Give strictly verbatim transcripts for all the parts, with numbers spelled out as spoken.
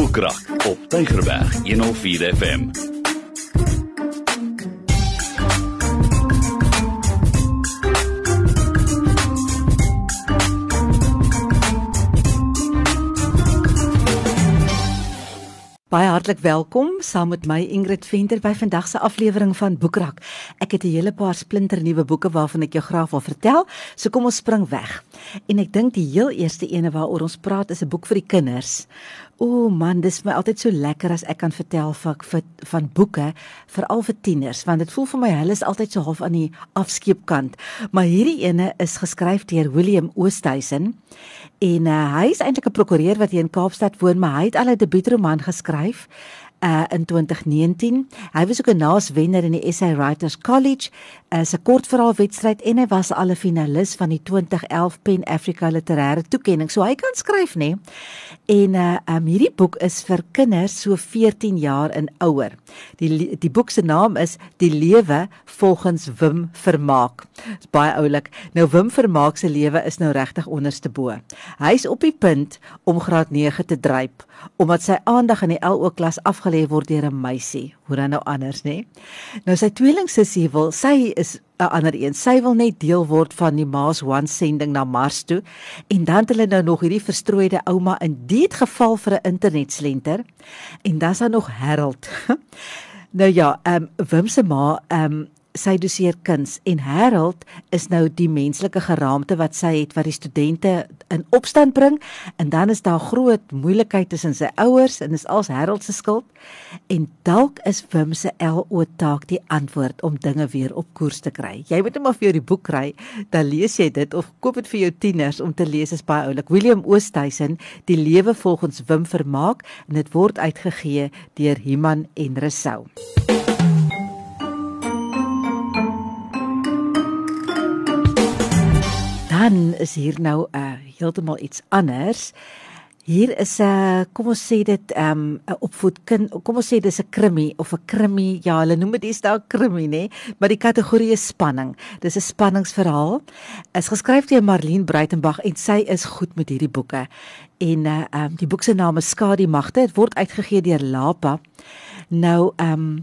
Boekrak op Tygerberg honderd vier F M. Baie hartlik welkom saam met my Ingrid Venter by vandag se aflewering van Boekrak. Ek het 'n hele paar splinternuwe boeke waarvan ek jou graag wil vertel, so kom ons spring weg. En ek dink die heel eerste ene waaroor ons praat is 'n boek vir die kinders. O man, dis my altyd so lekker as ek kan vertel van, van, van boeke, veral vir tieners, want dit voel vir my hulle is altyd so half aan die afskeepkant. Maar hierdie ene is geskryf deur William Oosthuizen en uh, hy is eintlik 'n prokureur wat hier in Kaapstad woon, maar hy het al 'n debuutroman geskryf Uh, in twintig negentien. Hy was ook 'n naaswenner in die S A Writers College, uh, se kortverhaalwedstryd en hy was al 'n finalis van die twintig elf Pen Africa literêre toekenning. So hy kan skryf, nê? En uh, um, hierdie boek is vir kinders so veertien jaar en ouer. Die die boek se naam is Die Lewe volgens Wim Vermaak. Dis baie oulik. Nou Wim Vermaak se lewe is nou regtig onderste bo. Hy's op die punt om graad nege te dryp, omdat sy aandag in die L O klas afgelê word deur 'n meisie. Hoe dan nou anders, nê? Nou sy tweelingsussie wil, sy is 'n ander een. Sy wil net deel word van die Mars One sending na Mars toe. En dan het hulle nou nog hierdie verstrooide ouma in dit geval vir 'n internetslenter. En dan is daar nog Harold. Nou ja, ehm um, Wim se ma, ehm um, sy doseer kuns en Harold is nou die menslike geraamte wat sy het wat die studente in opstand bring, en dan is daar groot moeilikheid tussen sy ouers en is als Harold se skuld, en dalk is Wim se L O taak die antwoord om dinge weer op koers te kry. Jy moet net maar vir jou die boek kry, dan lees jy dit of koop dit vir jou tieners om te lees, is baie oulik. William Oosthuizen, Die Lewe volgens Wim Vermaak, en dit word uitgegee deur Human en Resou. Dan is hier nou uh, heeltemal iets anders. Hier is 'n, uh, kom ons sê dit, 'n um, opvoedkind, kom ons sê dis 'n krimie of 'n krimie, ja, hulle noem dit is daar 'n krimie, nê, maar die kategorie is spanning. Dis 'n spanningsverhaal. Is geskryf deur Marlene Breitenbach en sy is goed met hierdie boeke. En uh, um, die boek se naam is Skadu Magte. Dit word uitgegee deur Lapa. Nou, ehm um,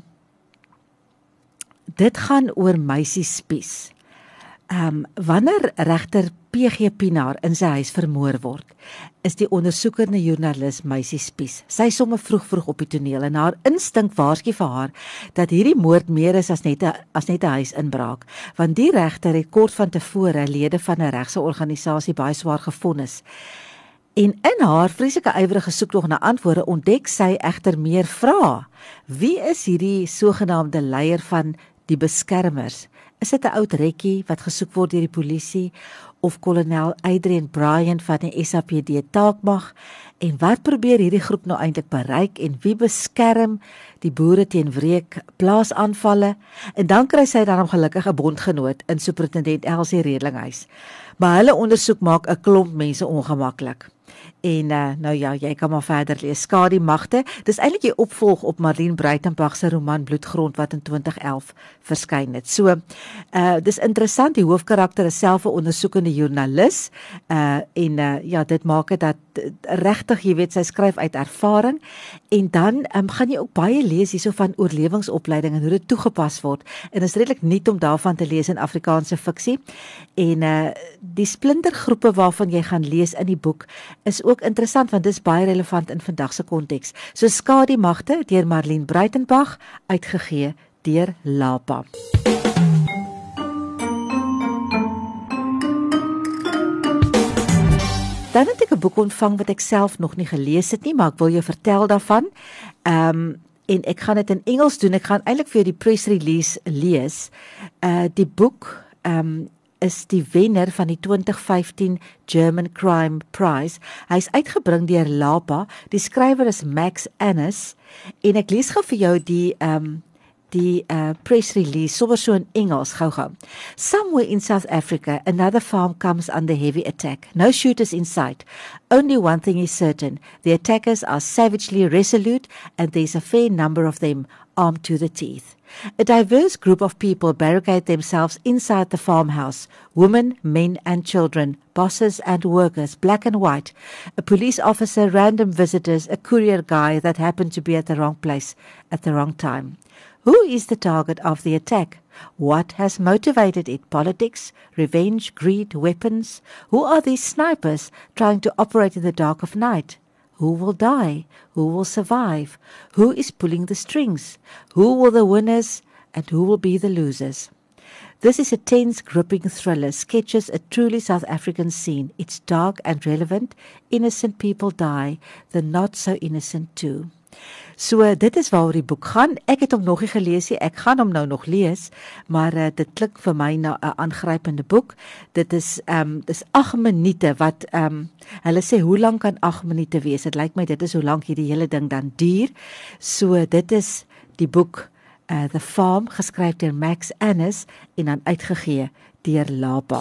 dit gaan oor meisiespies. Um, wanneer regter P G Pinaar in sy huis vermoor word, is die ondersoekende joernalis Meisie Spies. Sy somme vroeg vroeg op die toneel en haar instink waarsku vir haar dat hierdie moord meer is as net 'n as net 'n huisinbraak, want die regter het kort van tevore lede van 'n regse organisasie baie swaar gevonnis. En in haar vreeslike ywerige soektog na antwoorde ontdek sy egter meer vrae. Wie is hierdie sogenaamde leier van die beskermers? Is dit 'n oud rekkie wat gesoek word deur die polisie, of kolonel Adrian Bryant van die S A P D taakmag? En wat probeer hierdie groep nou eintlik bereik, en wie beskerm die boere teen wreek plaasaanvalle? En dan kry sy dan ongelukkig 'n bondgenoot in Superintendent Elsie Redlinghuis. Maar hulle ondersoek maak 'n klomp mense ongemaklik. En uh, nou ja, jy kan maar verder lees. Skadu Magte, dis eintlik die opvolg op Marlene Breitenbach se roman Bloedgrond wat in twintig elf verskyn het. So, uh, dis interessant, die hoofkarakter is self 'n ondersoekende joernalis, uh, en uh, ja, dit maak dit dat regtig, jy weet, sy skryf uit ervaring, en dan um, gaan jy ook baie lees hierso van oorlewingsopleiding en hoe dit toegepas word, en is redelik nuut om daarvan te lees in Afrikaanse fiksie, en uh, die splintergroepe waarvan jy gaan lees in die boek, is ook interessant, want dit is baie relevant in vandag se konteks. So Skadu Magte deur Marlene Breitenbach, uitgegee deur Lapa. Dan het ek 'n boek ontvang wat ek self nog nie gelees het nie, maar ek wil jou vertel daarvan. Ehm um, en ek gaan dit in Engels doen. Ek gaan eintlik vir jou die press release lees. Uh die boek ehm um, is die wenner van die twintig vyftien German Crime Prize. Hy is uitgebring deur Lapa. Die skrywer is Max Annis, en ek lees gou vir jou die ehm um, die uh, press release sommer so in Engels gou-gou. Somewhere in South Africa, another farm comes under heavy attack. No shooters in sight. Only one thing is certain. The attackers are savagely resolute and there's a fair number of them armed to the teeth. A diverse group of people barricade themselves inside the farmhouse. Women, men and children, bosses and workers, black and white, a police officer, random visitors, a courier guy that happened to be at the wrong place at the wrong time. Who is the target of the attack? What has motivated it? Politics, revenge, greed, weapons? Who are these snipers trying to operate in the dark of night? Who will die? Who will survive? Who is pulling the strings? Who will the winners and who will be the losers? This is a tense, gripping thriller, sketches a truly South African scene. It's dark and relevant. Innocent people die, the not so innocent too. So, dit is waaroor die boek gaan. Ek het hom nog nie gelees nie, ek gaan hom nou nog lees, maar uh, dit klink vir my na 'n aangrypende boek. Dit is um, dis agt minute wat, um, hulle sê, hoe lang kan agt minute wees? Het lyk my, dit is hoe lank hierdie hele ding dan duur. So, dit is die boek uh, The Farm, geskryf deur Max Annis en dan uitgegee deur Lapa.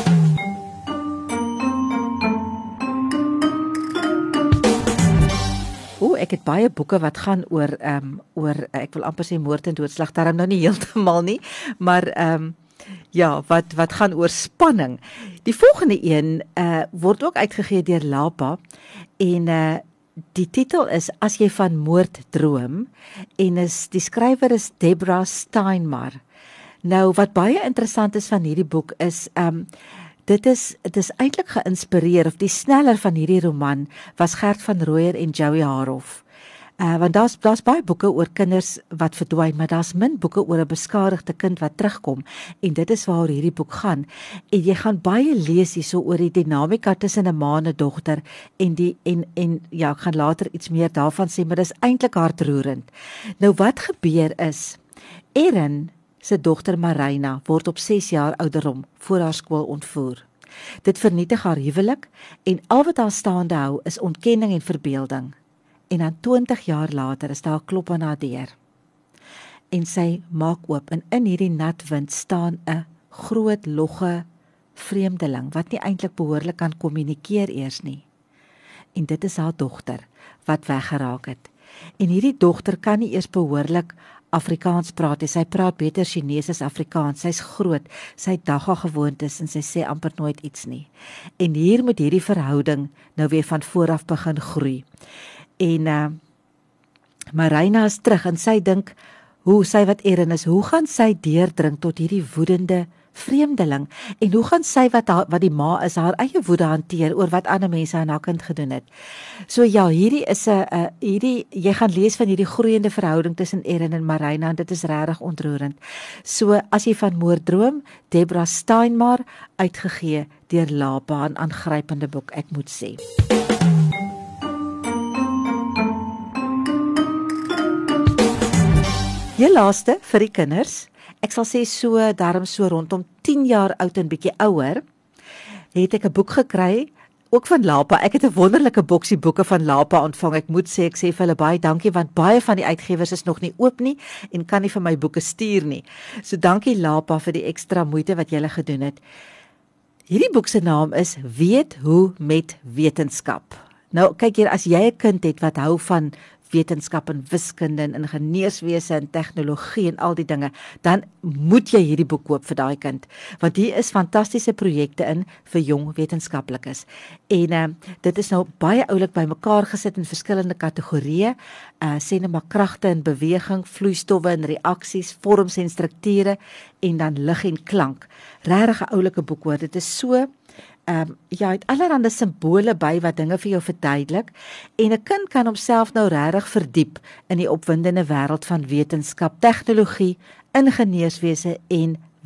O, ek het baie boeke wat gaan oor, um, oor ek wil amper sê moord en doodslag, daarom nou nie heeltemal nie, maar um, ja, wat, wat gaan oor spanning. Die volgende een uh, word ook uitgegee deur Lapa en uh, die titel is As jy van moord droom en is, die skrywer is Deborah Steinmar. Nou, wat baie interessant is van hierdie boek is, um, Dit is, dit is eintlik geïnspireer, of die sneller van hierdie roman was Gert van Rooyer en Joey Haarhoff. Uh, want daar's daar's baie boeke oor kinders wat verdwyn, maar daar's min boeke oor 'n beskadigde kind wat terugkom. En dit is waaroor hierdie boek gaan. En jy gaan baie lees hierso oor die dinamika tussen 'n ma en 'n dogter en die en en ja, ek gaan later iets meer daarvan sê, maar dis eintlik hartroerend. Nou wat gebeur is, Erin se dogter Marina word op ses jaar ouderdom voor haar skool ontvoer. Dit vernietig haar huwelik en al wat haar staande hou is ontkenning en verbeelding. En dan twintig jaar later is daar 'n klop aan haar deur. En sy maak oop en in hierdie nat wind staan 'n groot logge vreemdeling wat nie eintlik behoorlik kan kommunikeer eers nie. En dit is haar dogter wat weggeraak het. En hierdie dogter kan nie eers behoorlik Afrikaans praat, sy praat beter Chinees as Afrikaans, sy's groot, sy het dagga gewoontes en sy sê amper nooit iets nie. En hier moet hierdie verhouding nou weer van vooraf begin groei. En uh, Marina is terug en sy dink, hoe sy wat Erin is, hoe gaan sy deurdring tot hierdie woedende vreemdeling, en hoe gaan sy wat, wat die ma is, haar eie woede hanteer oor wat ander mense aan haar kind gedoen het. So ja, hierdie is 'n uh, hierdie jy gaan lees van hierdie groeiende verhouding tussen Erin en Marina en dit is regtig ontroerend. So as jy van moord droom, Deborah Steinmar, uitgegee deur Lapa, 'n aangrypende boek, ek moet sê. Die laaste vir die kinders, ek sal sê so, daarom so rondom tien jaar oud en bietjie ouer, het ek 'n boek gekry, ook van Lapa. Ek het 'n wonderlike boksie boeke van Lapa ontvang. Ek moet sê, ek sê vir hulle baie dankie, want baie van die uitgewers is nog nie oop nie, en kan nie vir my boeke stuur nie. So dankie Lapa vir die ekstra moeite wat julle gedoen het. Hierdie boek se naam is Weet hoe met wetenskap. Nou, kyk hier, as jy 'n kind het wat hou van wetenskap en wiskunde en ingenieurswese en tegnologie en al die dinge, dan moet jy hierdie boek koop vir daai kind, want hier is fantastiese projekte in vir jong wetenskaplikes. En uh, dit is nou baie oulik bymekaar gesit in verskillende kategorieë, uh, sê net maar kragte en beweging, vloeistowwe en reaksies, vorms en strukture, en dan lig en klank. Regtig 'n oulike boek hoor, dit is so Um, ja, het allerhande simbole by wat dinge vir jou verduidelik, en 'n kind kan homself nou regtig verdiep in die opwindende wêreld van wetenskap, tegnologie, ingenieurswese en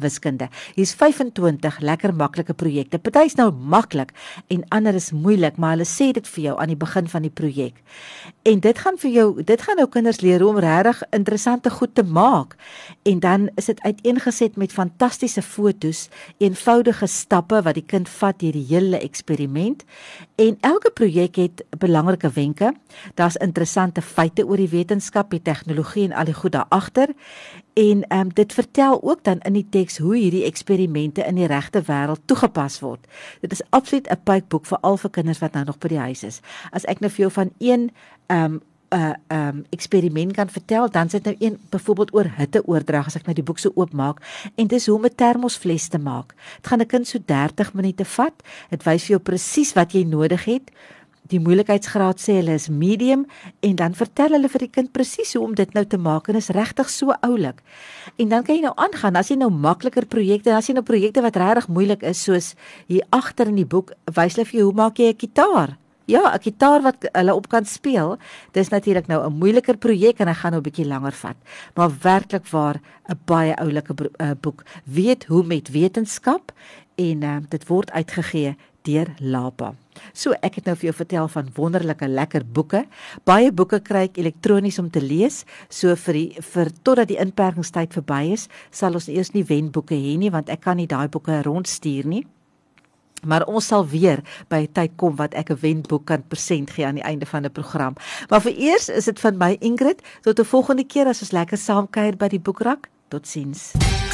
wiskunde. Hier's vyf-en-twintig lekker maklike projekte. Party is nou maklik en ander is moeilik, maar hulle sê dit vir jou aan die begin van die projek. En dit gaan vir jou, dit gaan nou kinders leer om regtig interessante goed te maak. En dan is dit uiteengeset met fantastiese fotos, eenvoudige stappe wat die kind vat deur die hele eksperiment. En elke projek het belangrike wenke. Daar's interessante feite oor die wetenskap, die tegnologie en al die goed daar agter. En um, dit vertel ook dan in die teks hoe hierdie eksperimente in die regte wêreld toegepas word. Dit is absoluut 'n puikboek vir al vir kinders wat nou nog by die huis is. As ek nou vir jou van een um, uh, um, experiment kan vertel, dan is dit nou een byvoorbeeld oor hitteoordrag, as ek nou die boek so oopmaak, en dis hoe om 'n termosfles te maak. Dit gaan 'n kind so dertig minute vat. Dit wys vir jou presies wat jy nodig het. Die moeilikheidsgraad sê hulle is medium en dan vertel hulle vir die kind presies hoe om dit nou te maak en is regtig so oulik. En dan kan jy nou aangaan, as jy nou makliker projekte, as jy nou projekte wat regtig moeilik is, soos hier agter in die boek, wys hulle vir jou hoe maak jy 'n gitaar? Ja, 'n gitaar wat hulle op kan speel. Dis natuurlik nou 'n moeiliker projek en hy gaan nou 'n bietjie langer vat. Maar werklik waar 'n baie oulike boek. Weet hoe met wetenskap en uh, dit word uitgegee deur Lapa. So, ek het nou vir jou vertel van wonderlike lekker boeke. Baie boeke kry ek elektronies om te lees, so vir die vir totdat die inperkingstyd verby is, sal ons eers nie wenboeke hê nie, want ek kan nie daai boeke rondstuur nie. Maar ons sal weer by 'n tyd kom wat ek 'n wenboek kan persent gee aan die einde van 'n program. Maar vir eers is dit van my Ingrid, tot 'n volgende keer as ons lekker saam kuier by die boekrak. Totsiens.